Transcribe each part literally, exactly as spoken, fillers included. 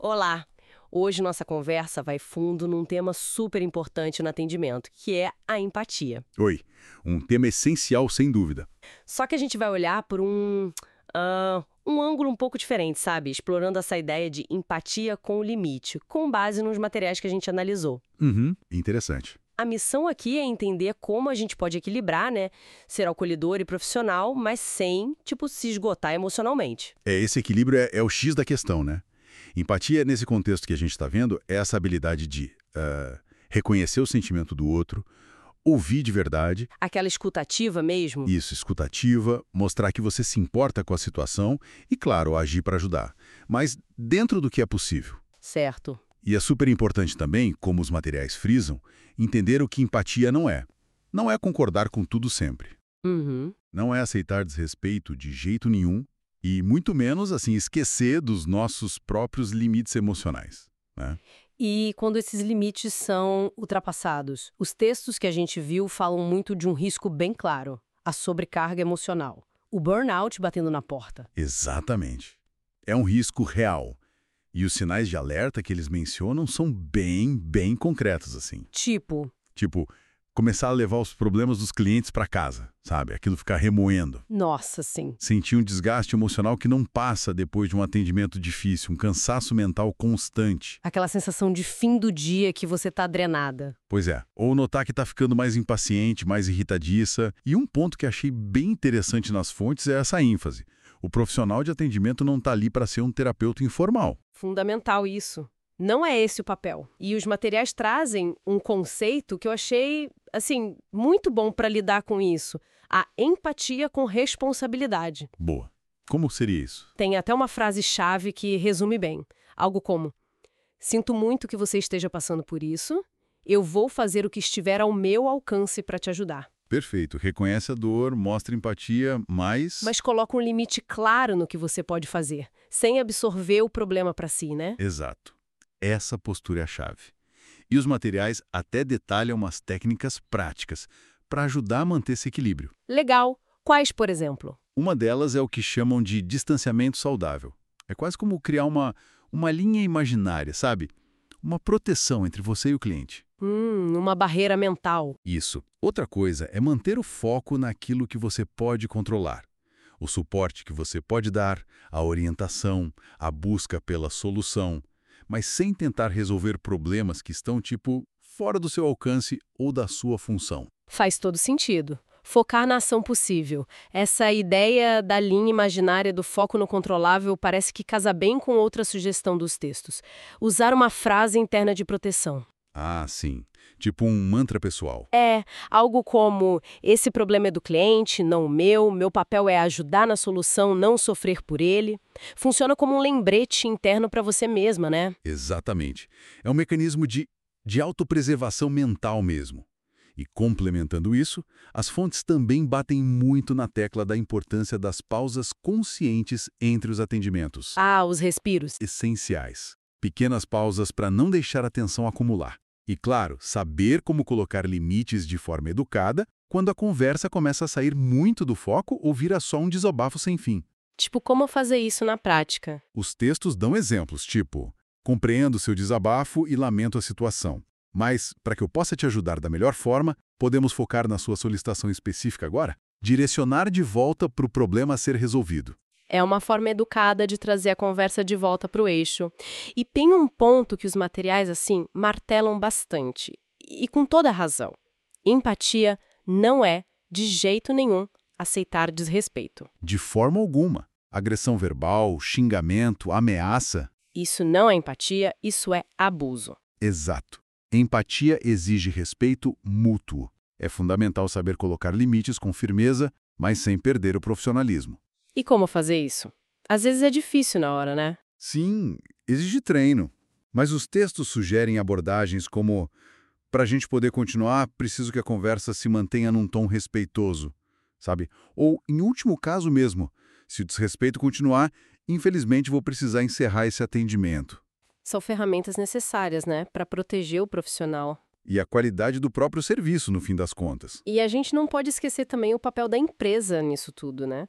Olá! Hoje nossa conversa vai fundo num tema super importante no atendimento, que é a empatia. Oi, um tema essencial sem dúvida. Só que a gente vai olhar por um, ah, um ângulo um pouco diferente, sabe? Explorando essa ideia de empatia com o limite, com base nos materiais que a gente analisou. Uhum, interessante. A missão aqui é entender como a gente pode equilibrar, né? Ser acolhedor e profissional, mas sem, tipo, se esgotar emocionalmente. É, esse equilíbrio é, é o X da questão, né? Empatia, nesse contexto que a gente está vendo, é essa habilidade de ah, reconhecer o sentimento do outro, ouvir de verdade, Aquela escutativa mesmo? isso, escutativa, mostrar que você se importa com a situação e, claro, agir para ajudar. Mas dentro do que é possível. Certo. E é super importante também, como os materiais frisam, entender o que empatia não é. Não é concordar com tudo sempre. Uhum. Não é aceitar desrespeito de jeito nenhum e muito menos, assim, esquecer dos nossos próprios limites emocionais, né? E quando esses limites são ultrapassados? Os textos que a gente viu falam muito de um risco bem claro, a sobrecarga emocional. O burnout batendo na porta. Exatamente. É um risco real. E os sinais de alerta que eles mencionam são bem, bem concretos, assim. Tipo, Tipo, começar a levar os problemas dos clientes para casa, sabe? Aquilo ficar remoendo. nossa, sim. Sentir um desgaste emocional que não passa depois de um atendimento difícil, um cansaço mental constante. Aquela sensação de fim do dia que você tá drenada. Pois é, ou notar que está ficando mais impaciente, mais irritadiça. E um ponto que achei bem interessante nas fontes é essa ênfase. O profissional de atendimento não está ali para ser um terapeuta informal. Fundamental isso. Não é esse o papel. E os materiais trazem um conceito que eu achei, assim, muito bom para lidar com isso. A empatia com responsabilidade. Boa. Como seria isso? Tem até uma frase-chave que resume bem. Algo como: sinto muito que você esteja passando por isso. Eu vou fazer o que estiver ao meu alcance para te ajudar. Perfeito. Reconhece a dor, mostra empatia, mas... Mas coloca um limite claro no que você pode fazer, sem absorver o problema para si, né? Exato. Essa postura é a chave. E os materiais até detalham umas técnicas práticas para ajudar a manter esse equilíbrio. Legal. Quais, por exemplo? Uma delas é o que chamam de distanciamento saudável. É quase como criar uma, uma linha imaginária, sabe? Uma proteção entre você e o cliente. Hum, uma barreira mental. Isso. Outra coisa é manter o foco naquilo que você pode controlar. O suporte que você pode dar, a orientação, a busca pela solução, mas sem tentar resolver problemas que estão, tipo, fora do seu alcance ou da sua função. Faz todo sentido. Focar na ação possível. Essa ideia da linha imaginária do foco no controlável parece que casa bem com outra sugestão dos textos. Usar uma frase interna de proteção. Ah, sim. Tipo um mantra pessoal. É, algo como: esse problema é do cliente, não o meu, meu papel é ajudar na solução, não sofrer por ele. Funciona como um lembrete interno para você mesma, né? Exatamente. É um mecanismo de, de autopreservação mental mesmo. E complementando isso, as fontes também batem muito na tecla da importância das pausas conscientes entre os atendimentos. Ah, os respiros. Essenciais. Pequenas pausas para não deixar a tensão acumular. E, claro, saber como colocar limites de forma educada quando a conversa começa a sair muito do foco ou vira só um desabafo sem fim. Tipo, como fazer isso na prática? Os textos dão exemplos, tipo: compreendo seu desabafo e lamento a situação. Mas, para que eu possa te ajudar da melhor forma, podemos focar na sua solicitação específica agora? Direcionar de volta para o problema a ser resolvido. É uma forma educada de trazer a conversa de volta para o eixo. E tem um ponto que os materiais, assim, martelam bastante. E com toda razão. Empatia não é, de jeito nenhum, aceitar desrespeito. De forma alguma. Agressão verbal, xingamento, ameaça. Isso não é empatia, isso é abuso. Exato. Empatia exige respeito mútuo. É fundamental saber colocar limites com firmeza, mas sem perder o profissionalismo. E como fazer isso? Às vezes é difícil na hora, né? Sim, exige treino. Mas os textos sugerem abordagens como: para a gente poder continuar, preciso que a conversa se mantenha num tom respeitoso, sabe? Ou, em último caso mesmo, se o desrespeito continuar, infelizmente vou precisar encerrar esse atendimento. São ferramentas necessárias, né? Para proteger o profissional. E a qualidade do próprio serviço, no fim das contas. E a gente não pode esquecer também o papel da empresa nisso tudo, né?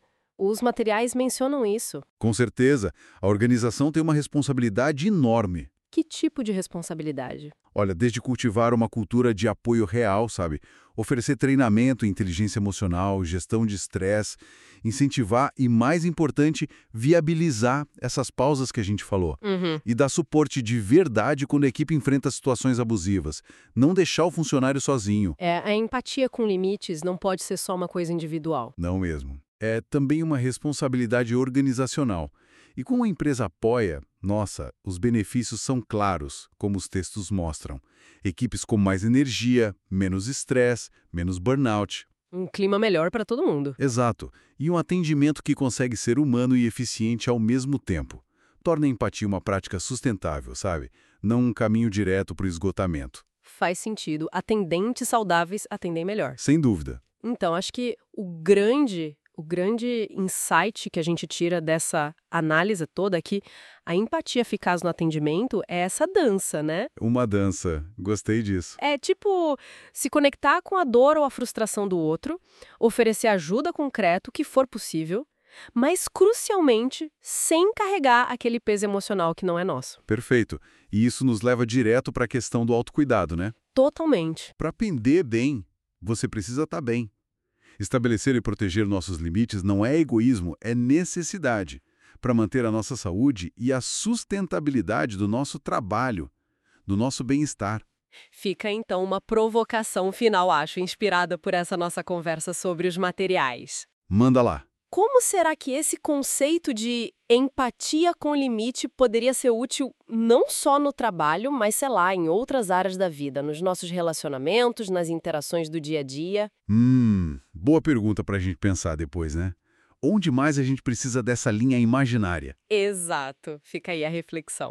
os materiais mencionam isso. Com certeza, a organização tem uma responsabilidade enorme. Que tipo de responsabilidade? Olha, desde cultivar uma cultura de apoio real, sabe? Oferecer treinamento em inteligência emocional, gestão de estresse, incentivar e, mais importante, viabilizar essas pausas que a gente falou. Uhum. E dar suporte de verdade quando a equipe enfrenta situações abusivas. Não deixar o funcionário sozinho. É, a empatia com limites não pode ser só uma coisa individual. Não mesmo. É também uma responsabilidade organizacional. E como a empresa apoia, nossa, os benefícios são claros, como os textos mostram. Equipes com mais energia, menos estresse, menos burnout. Um clima melhor para todo mundo. Exato. E um atendimento que consegue ser humano e eficiente ao mesmo tempo. Torna a empatia uma prática sustentável, sabe? Não um caminho direto para o esgotamento. Faz sentido. Atendentes saudáveis atendem melhor. Sem dúvida. Então, acho que o grande, o grande insight que a gente tira dessa análise toda é que a empatia eficaz no atendimento é essa dança, né? Uma dança. Gostei disso. É tipo se conectar com a dor ou a frustração do outro, oferecer ajuda concreta, o que for possível, mas, crucialmente, sem carregar aquele peso emocional que não é nosso. Perfeito. E isso nos leva direto para a questão do autocuidado, né? Totalmente. Para atender bem, você precisa estar bem. Estabelecer e proteger nossos limites não é egoísmo, é necessidade para manter a nossa saúde e a sustentabilidade do nosso trabalho, do nosso bem-estar. Fica, então, uma provocação final, acho, inspirada por essa nossa conversa sobre os materiais. Manda lá. Como será que esse conceito de empatia com limite poderia ser útil não só no trabalho, mas, sei lá, em outras áreas da vida, nos nossos relacionamentos, nas interações do dia a dia? Hum, boa pergunta para a gente pensar depois, né? Onde mais a gente precisa dessa linha imaginária? Exato. Fica aí a reflexão.